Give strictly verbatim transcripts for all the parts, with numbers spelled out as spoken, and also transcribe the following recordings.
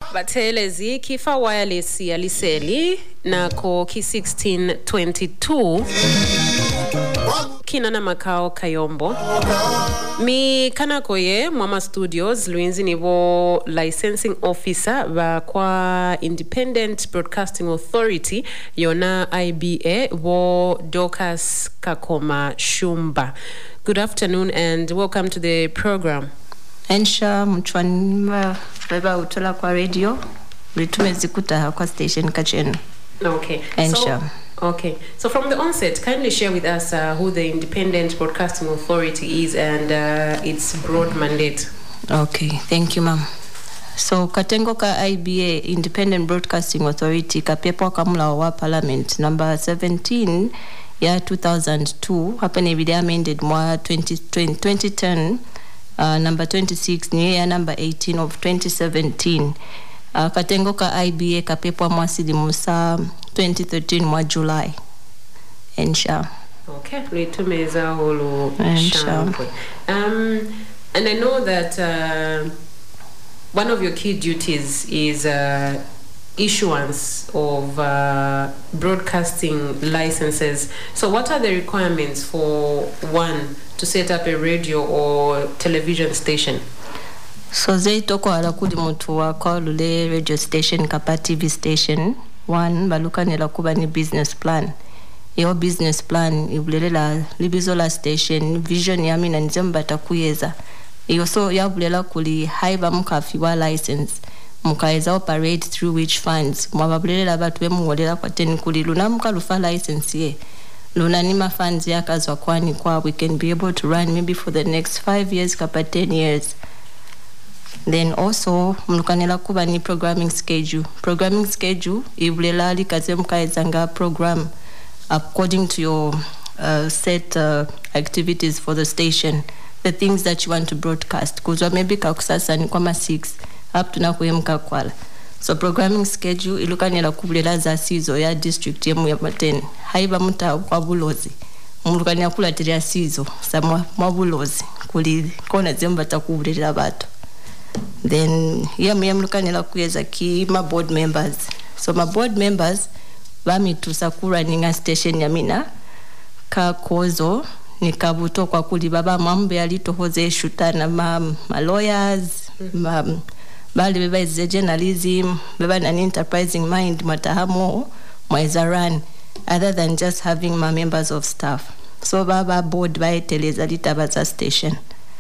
Batelezi kifa wireless aliseli nako ki sixteen twenty-two kinana makao kayombo mi kanako ye Mwama Studios Luinzi nivo licensing officer ba kwa Independent Broadcasting Authority yona I B A wo Dorcas Kakoma Shumba. Good afternoon and welcome to the program. Ensha mchwanima beba utola kwa radio litumezikuta kwa station kachenu. Okay. Ensha. So, okay. So from the onset, kindly share with us uh, who the Independent Broadcasting Authority is and uh, its broad mandate. Okay. Thank you, ma'am. So katengo ka I B A Independent Broadcasting Authority kapepo kamula wa Parliament number seventeen ya two thousand two hapa ni video amended mwa twenty ten. Uh, number twenty-six ni ya number eighteen of twenty seventeen. Uh, katengo ka I B A kapepwa mwasili musa twenty thirteen mwa July. Ensha. Okay, litumeza holo shangwe. Um, and I know that uh, one of your key duties is uh, issuance of uh, broadcasting licenses. So what are the requirements for one to set up a radio or television station? So they toko ala kudi mutu wa lule radio station kapa T V station. One baluka nila kuba ni business plan. Iyo business plan ibulela libizola station vision yami na nizemba takuyeza. Iyo so yabulela kuli haiba mkafiwa license. Mkaeza operate through which funds. Mwababulela batu wemu walela kwa teni kuli luna mka lufa license ye. Luna nima funds ya kazwa kwani kwa we can be able to run maybe for the next five years kapa ten years. Then also mlukanela kuba ni programming schedule. Programming schedule ibulela li kaze mkaeza nga program according to your uh, set uh, activities for the station. The things that you want to broadcast. Kuzwa maybe kakusasa ni kwa ma six up to na kuyemka kwala. So programming schedule ilukanela kubulela za sizo ya district yemu ya mateni. Haiba muta wabulozi. Mulukanela kula teria sizo sa mwabulozi. Kuli kona zemba takubulela bato. Then yemu ya mulukanela kuyeza ki ma board members. So my board members vami tusakura ninga station ya mina. Ka kozo ni kabuto kwa kuli baba mambe ya lito hoze shutana ma, ma lawyers, mm-hmm. ma bali beba is journalism, beba an enterprising mind matahamo mweza run other than just having my members of staff. So baba board by teleza litabaza station.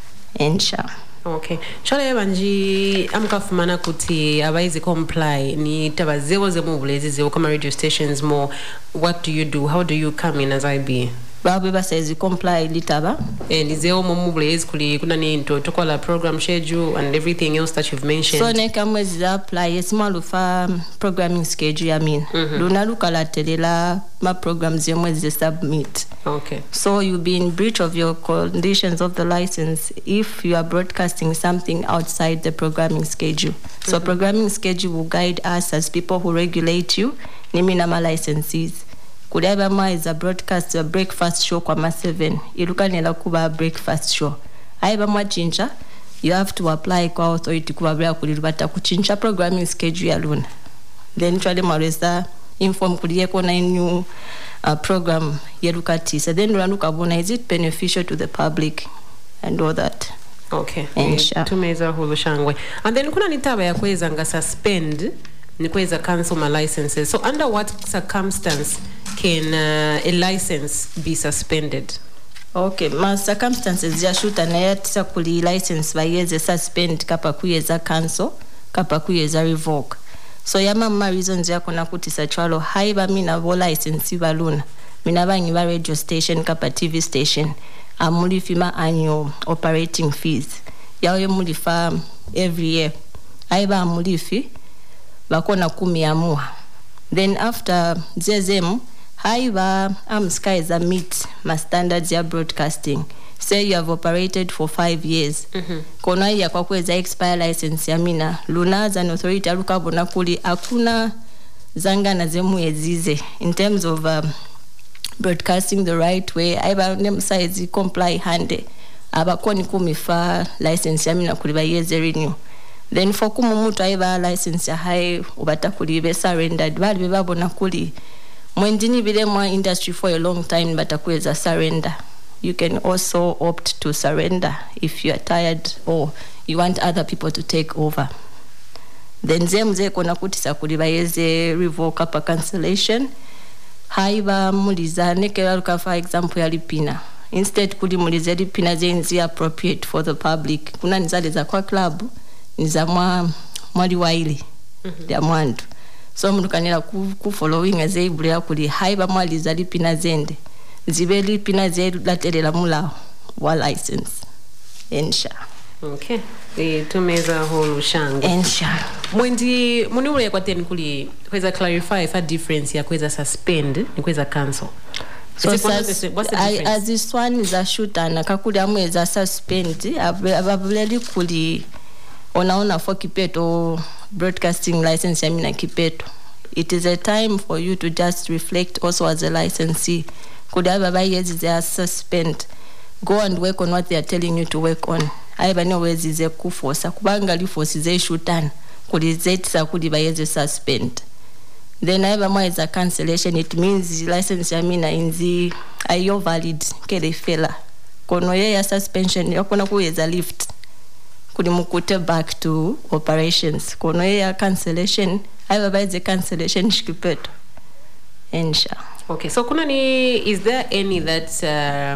Ensha. Okay. Chale banji amkafumana kuti abaizi comply ni tabazewo zemo bulezi zewo kama radio stations more. What do you do? How do you come in as I B A? Baba says comply litaba and is there mumubulezi kuli kuna ni into to call a program schedule and everything else that you've mentioned. So ne kamwezi apply yes malufa programming schedule I mean mm-hmm. Luna lukala telela ma programs yemwezi submit. Okay. So you be in breach of your conditions of the license if you are broadcasting something outside the programming schedule. So mm-hmm. Programming schedule will guide us as people who regulate you nimi na ma licensees. Kudaiba ma is a broadcast a breakfast show kwa ma seven. Ilukanela kuba breakfast show. Aiba ma chincha, you have to apply kwa authority kuba brea kulibata kuchincha programming schedule ya luna. Then chale mareza inform kuliye kona new uh, program yelukati. So then lunanuka bona, is it beneficial to the public and all that? Okay. Tumeza hulu shangwe. And then kuna nitaba ya kweza nga suspend ni kweza cancel my licenses. So under what circumstance can uh, a license be suspended? Okay, my circumstances ya shoot na yatisa kuli license bayeze suspend kapa kuyeza cancel, kapa kuyeza revoke. So yama ma reasons ya kuna kutisa chwalo haiba mina vo license baluna. Mina bangi ba radio station kapa T V station. Amulifi ma annual operating fees. Yawe mulifa every year. Haiba amulifi bakona kumi ya muha. Then after zezemu haiba am skies are meet my standards ya broadcasting. Say you have operated for five years. Mm-hmm. Kona ya kwa kweza expire license ya mina. Luna za authority aluka bona kuli akuna zanga na zemu yezize. In terms of um, broadcasting the right way, haiba nem size comply hande. Abakoni kumifa license ya mina kuli ba yeze renew. then for kumu mutu aiba license ya hai ubata kuli be surrendered bali bebabona kuli mwendini bile mwa industry for a long time batakuweza surrender. You can also opt to surrender if you are tired or you want other people to take over. Then zemze kona kutisa kuli bayeze revoke apa cancellation haiba muliza nekela luka for example ya lipina. Instead kuli muliza lipina zenzi appropriate for the public. Kuna nizale za kwa club niza mwa mwali waili mm-hmm. ya mwandu. So mulukanira ku, ku following as able ya kuli haiba mwali za lipina zende. Zibe lipina zedu latelela mula wa license. Ensha. Okay. E tumeza holu shanga. Ensha. Mwendi muni ule kwa teni kuli kweza clarify if a difference ya kweza suspend ni kweza cancel. So sas, what's the difference? As this one is a shooter na kakuli amweza suspend ababuleli kuli onaona for kipeto broadcasting license ya mina kipeto. It is a time for you to just reflect also as a licensee. Could have a years they are suspend. Go and work on what they are telling you to work on. I have no ways is a kufosa. Kubangali force is a shootan. Could is it sakudi by years suspend. Then I have a more is a cancellation. It means the license yamina in the ayo valid kele fela. Kono ya suspension yakona ku is a lift. Kudimukute back to operations. Kono ya cancellation. I have a the cancellation shkipeto. Ensha. Okay, so kuna ni, is there any that uh,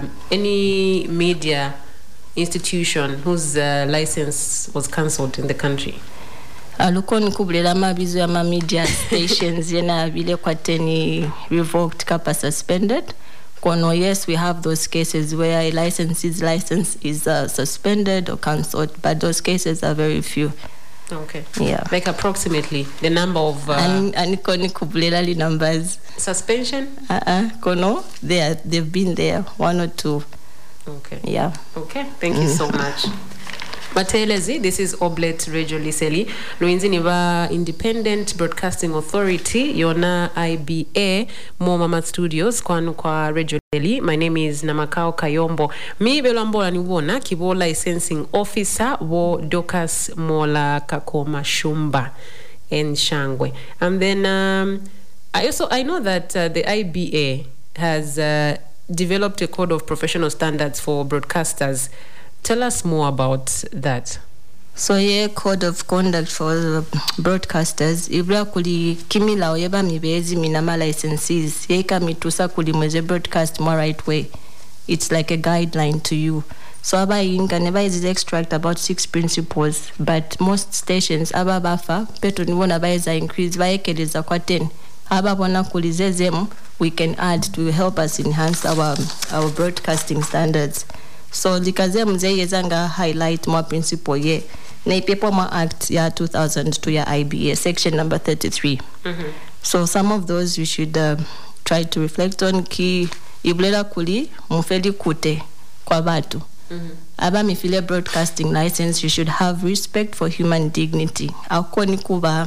any media institution whose uh, license was cancelled in the country? Alukoni kublela mabizo ya ma media stations yena vile kwa teni revoked kapa suspended. Kono yes, we have those cases where a licensee's license is uh, suspended or cancelled, but those cases are very few. Okay. Yeah. Like approximately the number of uh, and and koni kublela numbers. Suspension? Uh-uh. Kono, they are, they've been there, one or two. Okay. Yeah. Okay. Thank you so much. Batelezi, this is Oblet Radio Liseli. Luinzi niva Independent Broadcasting Authority, yona I B A, Mo Mama Studios, kwanu kwa Radio Liseli. My name is Namakao Kayombo. Mi belambola ni wona, kibo licensing officer, wo Dokas Mola Kakoma Shumba en Shangwe. And then, um, I also, I know that uh, the I B A has uh, developed a code of professional standards for broadcasters. Tell us more about that. So yeah, code of conduct for broadcasters. Ibra kuli kimila oyeba mibezi minama licenses. Yeka mitusa kuli mweze broadcast more right way. It's like a guideline to you. So aba inga never is extract about six principles, but most stations aba bafa peto niwona baiza increase bayekeleza kwa ten. Aba bona kulizezem we can add to help us enhance our our broadcasting standards. So likaze mzee yezanga highlight more principle ye na ipepo ma act ya two thousand to ya I B A section number thirty-three. Mm-hmm. So some of those we should uh, try to reflect on ki iblela kuli mufeli kute kwa batu. Mm-hmm. Aba mifile broadcasting license, you should have respect for human dignity. Akoni kuba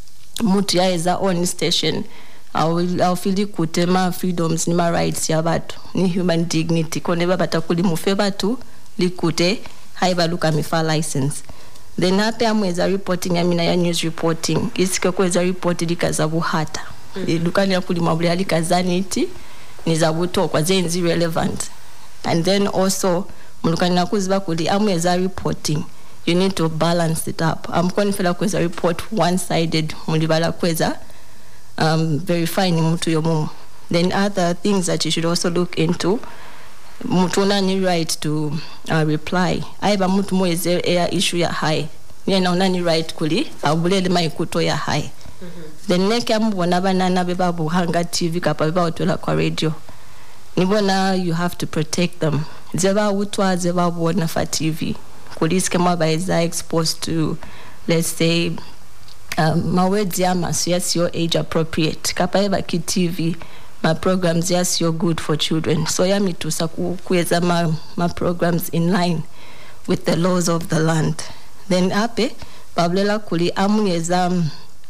mutu ya eza on station I'll I'll feel kute ma freedoms ni ma rights ya batu ni human dignity koneba batakuli mufeba tu likute haiba luka mifa license. Then hape amweza reporting amina ya news reporting isike kweza report likazabu hata mm-hmm. Lukani ya kuli mabuli alikazani iti nizabuto kwa zenzi relevant. And then also mulukani na kuziba kuli amweza reporting, you need to balance it up. Amkoni fela kweza report one sided mulibala kweza Um, verifying mutu yomumu. Then other things that you should also look into. Mutuna ni right to uh, reply. Aiba mutu mweze air issue ya high. Nina unani right kuli abulele maikuto ya high. Mm-hmm. Then neke ambu wanaba nana beba buhanga T V kapa beba utula kwa radio. Nibona you have to protect them. Zeba utwa zeba buona fa T V. Kulisi kema baiza exposed to, let's say, Um, my words yamas yes your age appropriate kapa eba ki T V my programs yes you're good for children, so yami to saku kuweza ma, my programs in line with the laws of the land. Then ape bablela kuli amunyeza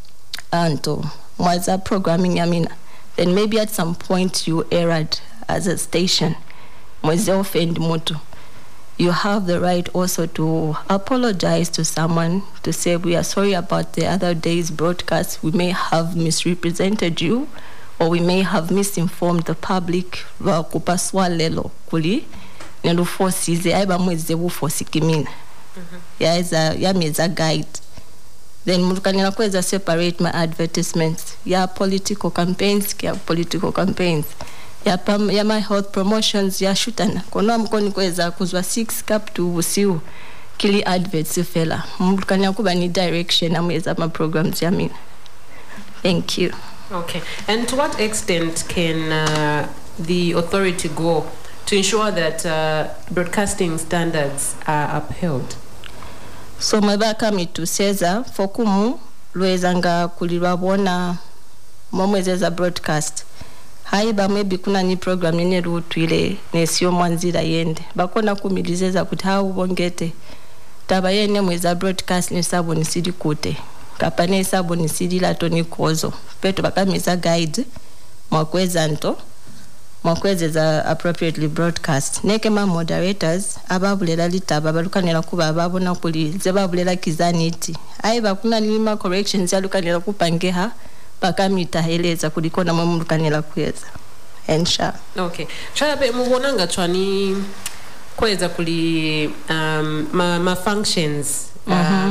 anto mwaza programming yamina, then maybe at some point you erred as a station mweze offend moto you have the right also to apologize to someone, to say we are sorry about the other day's broadcast. We may have misrepresented you, or we may have misinformed the public. Kupaswa lelo kuli nelu forces aiba mweze wu force kimina ya iza ya meza guide. Then mulukanela kweza separate my advertisements ya political campaigns ya political campaigns ya pam, ya my health promotions ya shutana kono mkoni kweza kuzwa six cup to usiu kili adverts fela mulukanela kuba ni direction amweza ma programs ya mina. Thank you. Okay, and to what extent can uh, the authority go to ensure that uh, broadcasting standards are upheld? So mabaka mitu seza fokumu lwezanga kulirwabona momwezeza broadcast haiba maybe kuna ni program nene rutu ile nesio mwanzira yende bakona kumilizeza kuti hau bongete taba yene mweza broadcast ni sabo ni sidi kute kapane sabo ni sidi lato ni kozo peto bakamiza guide mwakweza nto mwakwezeza appropriately broadcast neke ma moderators ababulela litaba balukanela kuba ababona kuli zebabulela kizaniti aiba kuna nima corrections yalukanela kupangeha bakamita heleza kulikona mwamukanela kweza ensha. Okay, chabe mubonanga chwani kweza kuli um, ma, ma functions um, mm-hmm.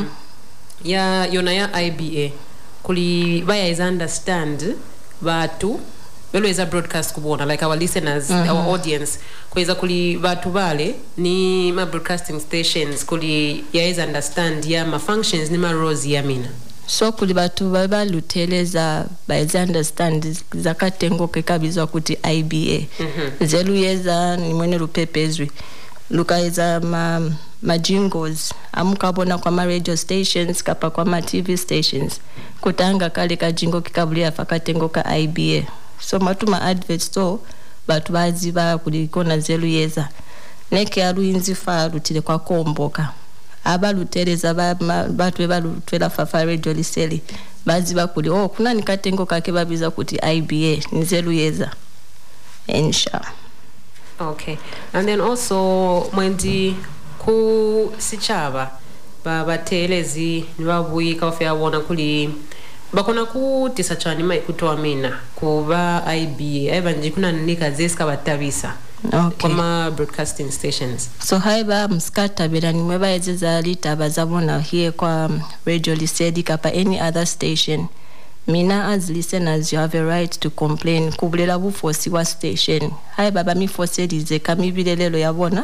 ya yona ya I B A kuli baya is understand batu belweza broadcast kubona like our listeners, mm-hmm. our audience kweza kuli batu bale ni ma broadcasting stations kuli ya is understand ya ma functions ni ma roles ya mina. So kuli batu baba luteleza baiza understand zakatengo kekabizwa kuti I B A. Mm-hmm. Zelu yeza ni mwene lupepezwi. Lukaiza ma, ma jingles. Amukabona kwa ma radio stations, kapa kwa ma T V stations. Kutanga kale ka jingo kikabulia fakatengo ka I B A. So matuma adverts so batu baziba kulikona zelu yeza. Neke alu inzifa lutile kwa komboka. Aba luteleza batu balutwela fafa radio liseli baziba kuli oh kuna nikatengo kake babiza kuti I B A nizelu yeza ensha. Okay, and then also mwendi ku sichaba babatelezi nibabuika ofya wona kuli bakona ku tisachani mai kutoa mina kuba I B A aiba njikuna nika zeska batabisa. Okay. Kama broadcasting stations. So haiba mskata bila nimeba ezeza lita bazabona here kwa radio lisedi kapa any other station. Mina as listeners you have a right to complain kubulela bufosi wa station. Haiba ba mi fosedize kamibile lelo yabona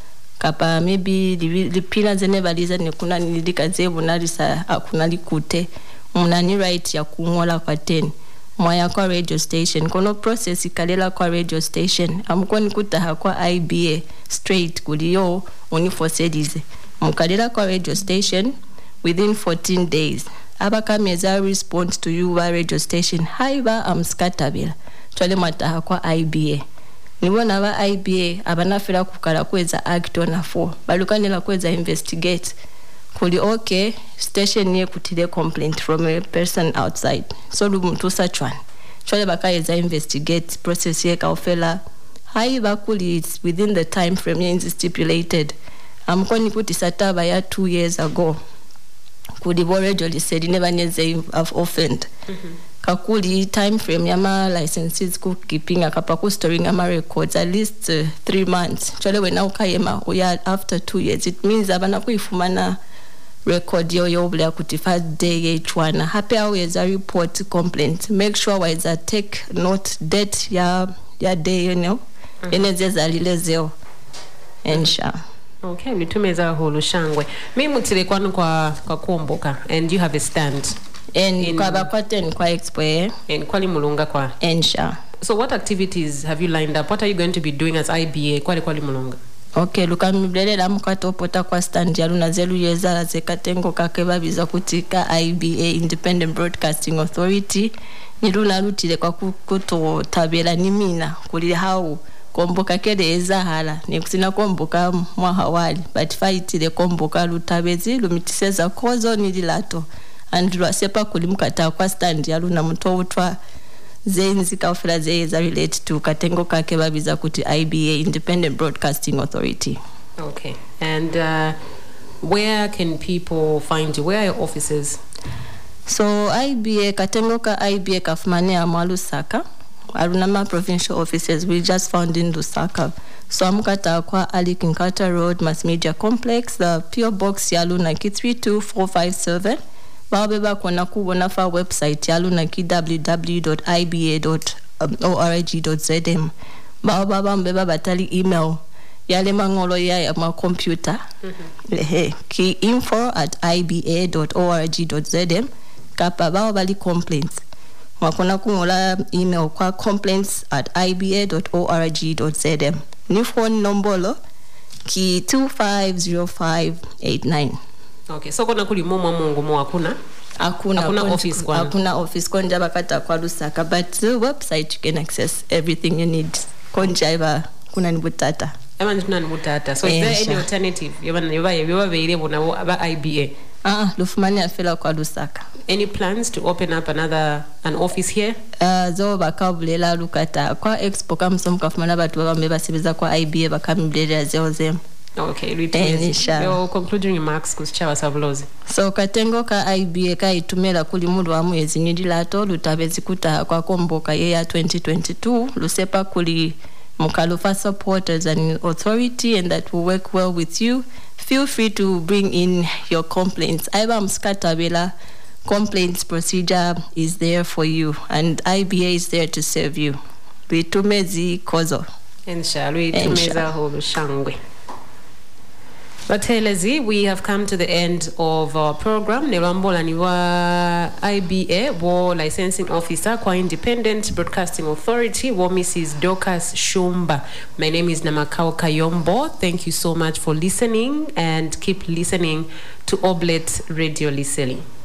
kapa maybe lipila zene baliza nekuna nilika zebu nalisa akuna likute mnani right ya kungola kwa ten. Mwaya kwa radio station kono process ikalela kwa radio station amukoni kutaha kwa I B A straight kuliyo unifosedize mukalela kwa radio station within fourteen days abaka meza respond to you wa radio station haiba amskatabila twale mataha kwa I B A nibona ba I B A abanafira kukala kweza act on four balukanela kweza investigate kuli okay station niye kutile complaint from a person outside so lumuntu sachwan chole bakayeza investigate process ye kaofela haiba kuli it's within the time frame ye stipulated amkoni kuti sataba ya two years ago kuli borejo lisedi never neze have offend. Mm-hmm. Kakuli time frame yama licenses ku keeping akapa ku storing ama records at least uh, three months chole wena ukayema uya after two years it means abana kuifumana record yo yo bla kuti first day H one happy always a report complaint make sure wise a take note date ya ya day you know enezeza lilezeo ensha. Okay, nitumeza holo shangwe mimi mutile kwanu kwa kwa kuomboka and you have a stand and in, kwa bakwate ni kwa expo and kwali mulunga kwa ensha. So what activities have you lined up? What are you going to be doing as I B A kwali kwali mulunga? Okay, luka miblelela mkato pota kwa stand ya luna zelu yeza zekatengo kakeba biza kutika I B A Independent Broadcasting Authority niluna lutile kwa kuto tabela nimina kuli hau komboka kede eza hala nikusina komboka mwa hawali but fight ile komboka lutabezi lumitiseza kozo nililato and lwasepa kuli mkata kwa stand ya luna mto utwa zenzi kaufila zeza relate to katengo kakeba biza kuti I B A Independent Broadcasting Authority. Okay. And uh, where can people find you? Where are your offices? So I B A, katengo ka I B A kafumane amwa Lusaka. Arunama provincial offices, we just found in Lusaka. So amukata kwa Ali Kinkata Road, Mass Media Complex, the P O Box yalu naki three two four five seven. Baobeba kona kubona fa website yalu naki w w w dot i b a dot org dot z m. Baobaba mbeba batali email yale mangolo ya ya ma computer. Mm-hmm. Ki info at i b a dot org dot z m. Kapa baobali complaints. Wakona kungola email kwa complaints at i b a dot org dot z m. New phone number ki two five zero five eight nine. Okay, so kuna kuli momo mungu mo akuna? Akuna, akuna office kwa? Akuna office kwa njaba kata kwa Lusaka, but the website you can access everything you need. Konjaiba kuna nibutata. Ema njuna nibutata. So is there any alternative? Yoba yoba yoba veirebo na aba I B A? Ah, lufumani afela kwa Lusaka. Any plans to open up another an office here? Uh, zo bakabulela lukata kwa expo kamsomu kafumana batu wabambeba sibeza kwa I B A bakamiblela zeo zemu. Okay, returns. Your concluding remarks kusichawa sabulozi. So katengo ka I B A ka itumela kuli mudu wa mwezi nyidilato lutabezi kuta kwa komboka yeya twenty twenty-two lusepa kuli mukalufa supporters and authority and that will work well with you. Feel free to bring in your complaints. Aiba mskatabela complaints procedure is there for you and I B A is there to serve you. Bitumezi kozo. Inshallah, bitumeza holo shangwe. Batelezi, we have come to the end of our program. Nerambola niwa I B A, wo licensing officer kwa Independent Broadcasting Authority, wo Missus Dorcas Shumba. My name is Namakao Kayombo. Thank you so much for listening and keep listening to Oblet Radio Liseli.